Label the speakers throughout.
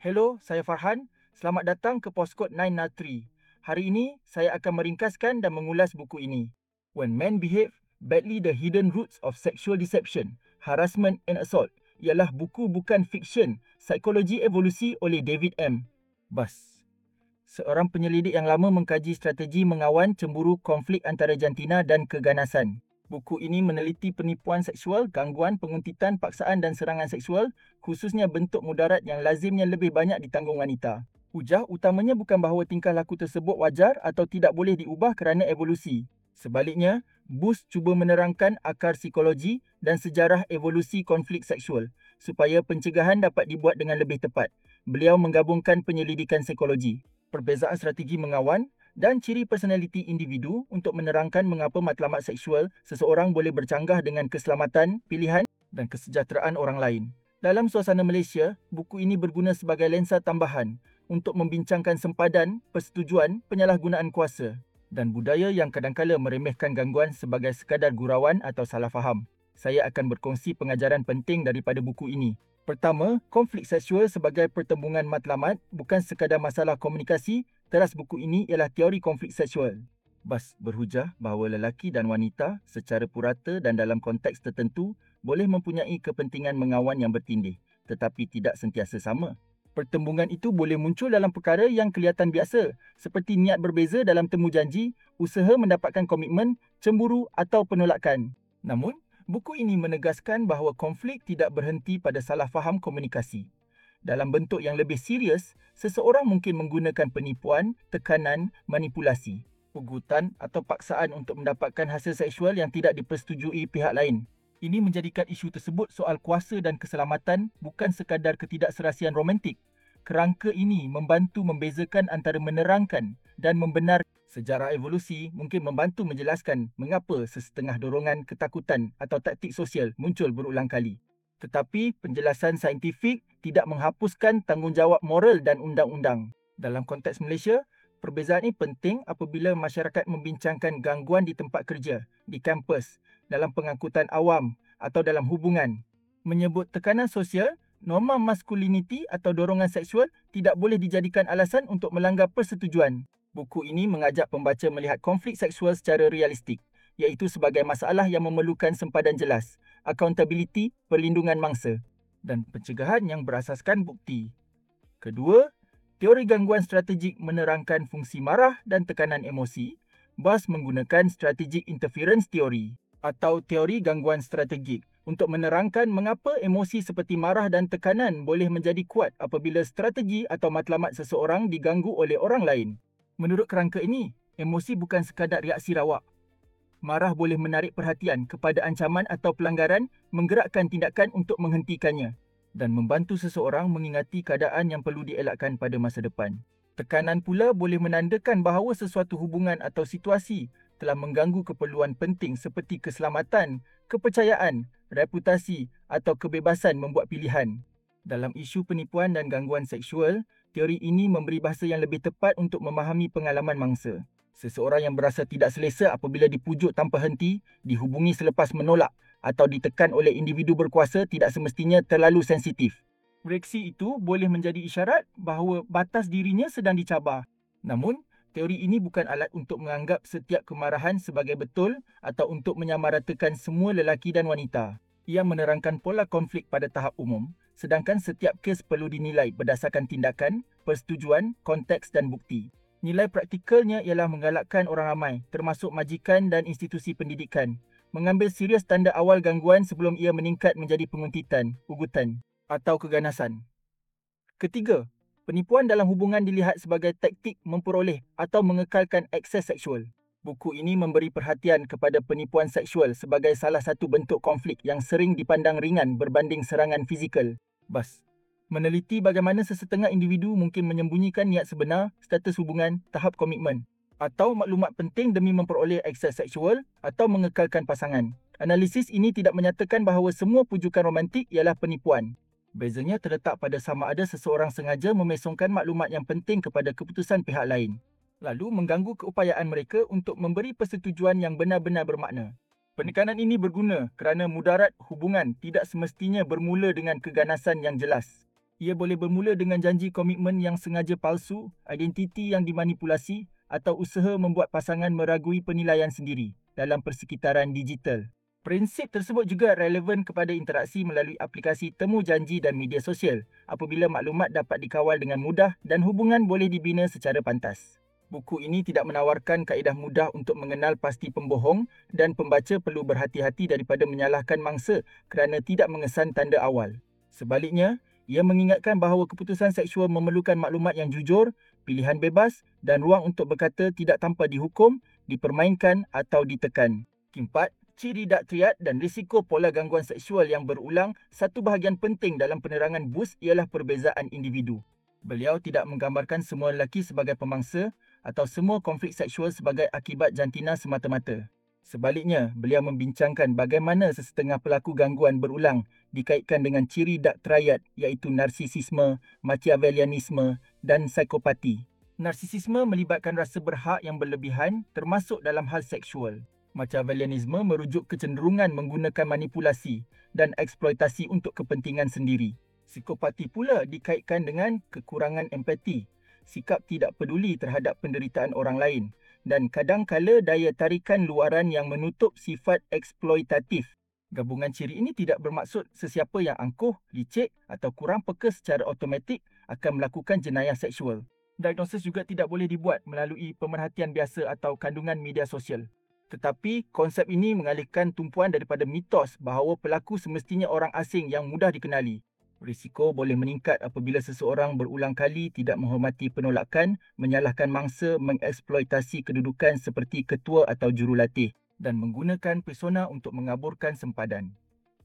Speaker 1: Hello, saya Farhan. Selamat datang ke Postkod 903. Hari ini, saya akan meringkaskan dan mengulas buku ini. When Men Behave Badly: The Hidden Roots of Sexual Deception, Harassment and Assault ialah buku bukan fiksyen psikologi evolusi oleh David M. Buss. Seorang penyelidik yang lama mengkaji strategi mengawan cemburu konflik antara jantina dan keganasan. Buku ini meneliti penipuan seksual, gangguan, penguntitan, paksaan dan serangan seksual, khususnya bentuk mudarat yang lazimnya lebih banyak ditanggung wanita. Hujah utamanya bukan bahawa tingkah laku tersebut wajar atau tidak boleh diubah kerana evolusi. Sebaliknya, Buss cuba menerangkan akar psikologi dan sejarah evolusi konflik seksual supaya pencegahan dapat dibuat dengan lebih tepat. Beliau menggabungkan penyelidikan psikologi, perbezaan strategi mengawan dan ciri personaliti individu untuk menerangkan mengapa matlamat seksual seseorang boleh bercanggah dengan keselamatan, pilihan dan kesejahteraan orang lain. Dalam suasana Malaysia, buku ini berguna sebagai lensa tambahan untuk membincangkan sempadan, persetujuan, penyalahgunaan kuasa dan budaya yang kadangkala meremehkan gangguan sebagai sekadar gurauan atau salah faham. Saya akan berkongsi pengajaran penting daripada buku ini. Pertama, konflik seksual sebagai pertembungan matlamat bukan sekadar masalah komunikasi. Teras buku ini ialah teori konflik seksual. Buss berhujah bahawa lelaki dan wanita secara purata dan dalam konteks tertentu boleh mempunyai kepentingan mengawan yang bertindih, tetapi tidak sentiasa sama. Pertembungan itu boleh muncul dalam perkara yang kelihatan biasa, seperti niat berbeza dalam temu janji, usaha mendapatkan komitmen, cemburu atau penolakan. Namun, buku ini menegaskan bahawa konflik tidak berhenti pada salah faham komunikasi. Dalam bentuk yang lebih serius, seseorang mungkin menggunakan penipuan, tekanan, manipulasi, ugutan atau paksaan untuk mendapatkan hasil seksual yang tidak dipersetujui pihak lain. Ini menjadikan isu tersebut soal kuasa dan keselamatan, bukan sekadar ketidakserasian romantik. Kerangka ini membantu membezakan antara menerangkan dan membenarkan. Sejarah evolusi mungkin membantu menjelaskan mengapa sesetengah dorongan, ketakutan atau taktik sosial muncul berulang kali. Tetapi penjelasan saintifik tidak menghapuskan tanggungjawab moral dan undang-undang. Dalam konteks Malaysia, perbezaan ini penting apabila masyarakat membincangkan gangguan di tempat kerja, di kampus, dalam pengangkutan awam atau dalam hubungan. Menyebut tekanan sosial, norma maskuliniti atau dorongan seksual tidak boleh dijadikan alasan untuk melanggar persetujuan. Buku ini mengajak pembaca melihat konflik seksual secara realistik, iaitu sebagai masalah yang memerlukan sempadan jelas, accountability, perlindungan mangsa dan pencegahan yang berasaskan bukti. Kedua, teori gangguan strategik menerangkan fungsi marah dan tekanan emosi. Buss menggunakan strategic interference theory atau teori gangguan strategik untuk menerangkan mengapa emosi seperti marah dan tekanan boleh menjadi kuat apabila strategi atau matlamat seseorang diganggu oleh orang lain. Menurut kerangka ini, emosi bukan sekadar reaksi rawak. Marah boleh menarik perhatian kepada ancaman atau pelanggaran, menggerakkan tindakan untuk menghentikannya dan membantu seseorang mengingati keadaan yang perlu dielakkan pada masa depan. Tekanan pula boleh menandakan bahawa sesuatu hubungan atau situasi telah mengganggu keperluan penting seperti keselamatan, kepercayaan, reputasi atau kebebasan membuat pilihan. Dalam isu penipuan dan gangguan seksual, teori ini memberi bahasa yang lebih tepat untuk memahami pengalaman mangsa. Seseorang yang berasa tidak selesa apabila dipujuk tanpa henti, dihubungi selepas menolak atau ditekan oleh individu berkuasa tidak semestinya terlalu sensitif. Reaksi itu boleh menjadi isyarat bahawa batas dirinya sedang dicabar. Namun, teori ini bukan alat untuk menganggap setiap kemarahan sebagai betul atau untuk menyamaratakan semua lelaki dan wanita. Ia menerangkan pola konflik pada tahap umum, sedangkan setiap kes perlu dinilai berdasarkan tindakan, persetujuan, konteks dan bukti. Nilai praktikalnya ialah menggalakkan orang ramai, termasuk majikan dan institusi pendidikan, mengambil serius tanda awal gangguan sebelum ia meningkat menjadi penguntitan, ugutan atau keganasan. Ketiga, penipuan dalam hubungan dilihat sebagai taktik memperoleh atau mengekalkan akses seksual. Buku ini memberi perhatian kepada penipuan seksual sebagai salah satu bentuk konflik yang sering dipandang ringan berbanding serangan fizikal. Buss meneliti bagaimana sesetengah individu mungkin menyembunyikan niat sebenar, status hubungan, tahap komitmen atau maklumat penting demi memperoleh akses seksual atau mengekalkan pasangan. Analisis ini tidak menyatakan bahawa semua pujukan romantik ialah penipuan. Bezanya terletak pada sama ada seseorang sengaja memesongkan maklumat yang penting kepada keputusan pihak lain, lalu mengganggu keupayaan mereka untuk memberi persetujuan yang benar-benar bermakna. Penekanan ini berguna kerana mudarat hubungan tidak semestinya bermula dengan keganasan yang jelas. Ia boleh bermula dengan janji komitmen yang sengaja palsu, identiti yang dimanipulasi atau usaha membuat pasangan meragui penilaian sendiri dalam persekitaran digital. Prinsip tersebut juga relevan kepada interaksi melalui aplikasi temu janji dan media sosial apabila maklumat dapat dikawal dengan mudah dan hubungan boleh dibina secara pantas. Buku ini tidak menawarkan kaedah mudah untuk mengenal pasti pembohong dan pembaca perlu berhati-hati daripada menyalahkan mangsa kerana tidak mengesan tanda awal. Sebaliknya, ia mengingatkan bahawa keputusan seksual memerlukan maklumat yang jujur, pilihan bebas dan ruang untuk berkata tidak tanpa dihukum, dipermainkan atau ditekan. Keempat, ciri dak triad dan risiko pola gangguan seksual yang berulang, satu bahagian penting dalam penerangan BUS ialah perbezaan individu. Beliau tidak menggambarkan semua lelaki sebagai pemangsa atau semua konflik seksual sebagai akibat jantina semata-mata. Sebaliknya, beliau membincangkan bagaimana sesetengah pelaku gangguan berulang dikaitkan dengan ciri dak triad iaitu narsisisme, machiavellianisme dan psikopati. Narsisisme melibatkan rasa berhak yang berlebihan termasuk dalam hal seksual. Machiavellianisme merujuk kecenderungan menggunakan manipulasi dan eksploitasi untuk kepentingan sendiri. Psikopati pula dikaitkan dengan kekurangan empati, sikap tidak peduli terhadap penderitaan orang lain dan kadangkala daya tarikan luaran yang menutup sifat eksploitatif. Gabungan ciri ini tidak bermaksud sesiapa yang angkuh, licik atau kurang peka secara automatik akan melakukan jenayah seksual. Diagnosis juga tidak boleh dibuat melalui pemerhatian biasa atau kandungan media sosial. Tetapi konsep ini mengalihkan tumpuan daripada mitos bahawa pelaku semestinya orang asing yang mudah dikenali. Risiko boleh meningkat apabila seseorang berulang kali tidak menghormati penolakan, menyalahkan mangsa, mengeksploitasi kedudukan seperti ketua atau jurulatih dan menggunakan persona untuk mengaburkan sempadan.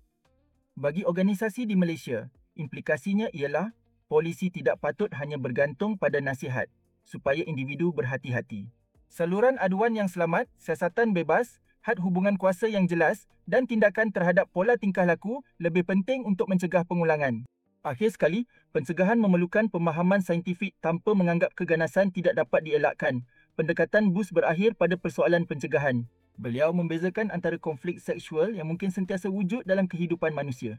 Speaker 1: Bagi organisasi di Malaysia, implikasinya ialah polisi tidak patut hanya bergantung pada nasihat supaya individu berhati-hati. Saluran aduan yang selamat, siasatan bebas, had hubungan kuasa yang jelas dan tindakan terhadap pola tingkah laku lebih penting untuk mencegah pengulangan. Akhir sekali, pencegahan memerlukan pemahaman saintifik tanpa menganggap keganasan tidak dapat dielakkan. Pendekatan BUS berakhir pada persoalan pencegahan. Beliau membezakan antara konflik seksual yang mungkin sentiasa wujud dalam kehidupan manusia.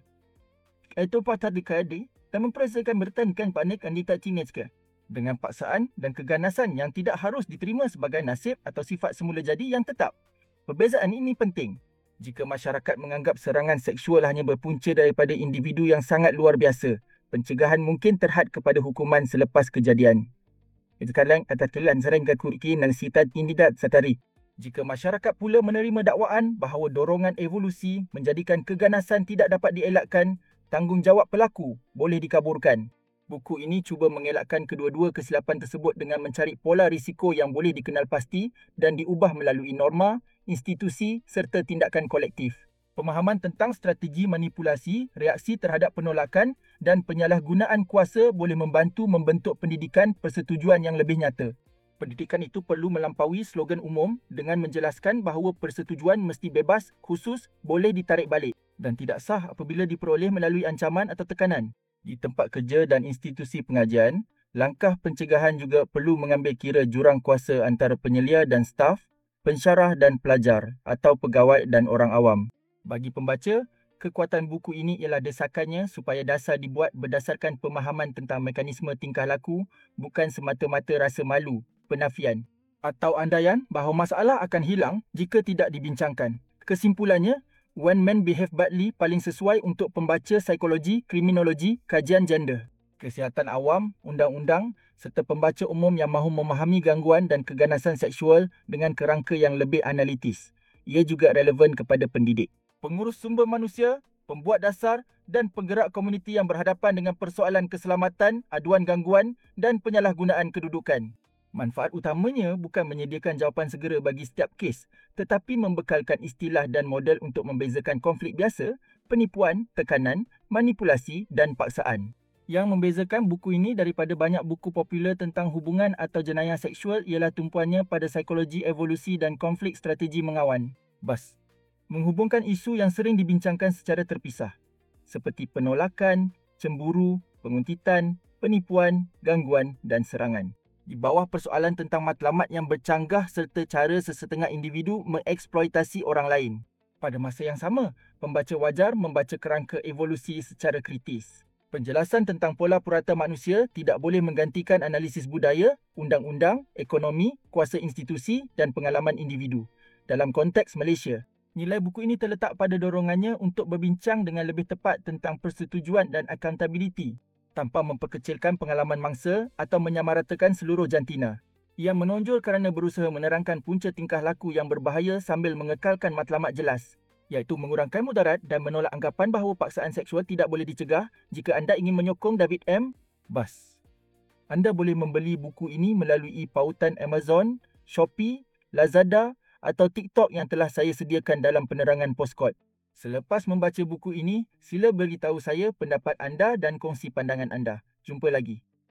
Speaker 1: Itu patut dikaji dan memperasakan bertahankan panik kandidat teenage ke? Dengan paksaan dan keganasan yang tidak harus diterima sebagai nasib atau sifat semula jadi yang tetap. Perbezaan ini penting. Jika masyarakat menganggap serangan seksual hanya berpunca daripada individu yang sangat luar biasa, pencegahan mungkin terhad kepada hukuman selepas kejadian. Sekarang atas tulan sering ke kurki dan sitat indidat satari. Jika masyarakat pula menerima dakwaan bahawa dorongan evolusi menjadikan keganasan tidak dapat dielakkan, tanggungjawab pelaku boleh dikaburkan. Buku ini cuba mengelakkan kedua-dua kesilapan tersebut dengan mencari pola risiko yang boleh dikenal pasti dan diubah melalui norma, institusi serta tindakan kolektif. Pemahaman tentang strategi manipulasi, reaksi terhadap penolakan dan penyalahgunaan kuasa boleh membantu membentuk pendidikan persetujuan yang lebih nyata. Pendidikan itu perlu melampaui slogan umum dengan menjelaskan bahawa persetujuan mesti bebas, khusus, boleh ditarik balik dan tidak sah apabila diperoleh melalui ancaman atau tekanan. Di tempat kerja dan institusi pengajian, langkah pencegahan juga perlu mengambil kira jurang kuasa antara penyelia dan staf, pensyarah dan pelajar atau pegawai dan orang awam. Bagi pembaca, kekuatan buku ini ialah desakannya supaya dasar dibuat berdasarkan pemahaman tentang mekanisme tingkah laku, bukan semata-mata rasa malu, penafian atau andaian bahawa masalah akan hilang jika tidak dibincangkan. Kesimpulannya, When Men Behave Badly paling sesuai untuk pembaca psikologi, kriminologi, kajian gender, kesihatan awam, undang-undang serta pembaca umum yang mahu memahami gangguan dan keganasan seksual dengan kerangka yang lebih analitis. Ia juga relevan kepada pendidik, pengurus sumber manusia, pembuat dasar dan penggerak komuniti yang berhadapan dengan persoalan keselamatan, aduan gangguan dan penyalahgunaan kedudukan. Manfaat utamanya bukan menyediakan jawapan segera bagi setiap kes, tetapi membekalkan istilah dan model untuk membezakan konflik biasa, penipuan, tekanan, manipulasi dan paksaan. Yang membezakan buku ini daripada banyak buku popular tentang hubungan atau jenayah seksual ialah tumpuannya pada psikologi evolusi dan konflik strategi mengawan. BAS menghubungkan isu yang sering dibincangkan secara terpisah, seperti penolakan, cemburu, penguntitan, penipuan, gangguan dan serangan. Di bawah persoalan tentang matlamat yang bercanggah serta cara sesetengah individu mengeksploitasi orang lain. Pada masa yang sama, pembaca wajar membaca kerangka evolusi secara kritis. Penjelasan tentang pola purata manusia tidak boleh menggantikan analisis budaya, undang-undang, ekonomi, kuasa institusi dan pengalaman individu. Dalam konteks Malaysia, nilai buku ini terletak pada dorongannya untuk berbincang dengan lebih tepat tentang persetujuan dan accountability tanpa memperkecilkan pengalaman mangsa atau menyamaratakan seluruh jantina. Ia menonjol kerana berusaha menerangkan punca tingkah laku yang berbahaya sambil mengekalkan matlamat jelas, iaitu mengurangkan mudarat dan menolak anggapan bahawa paksaan seksual tidak boleh dicegah. Jika anda ingin menyokong David M. Bas, anda boleh membeli buku ini melalui pautan Amazon, Shopee, Lazada atau TikTok yang telah saya sediakan dalam penerangan Postkod. Selepas membaca buku ini, sila beritahu saya pendapat anda dan kongsi pandangan anda. Jumpa lagi.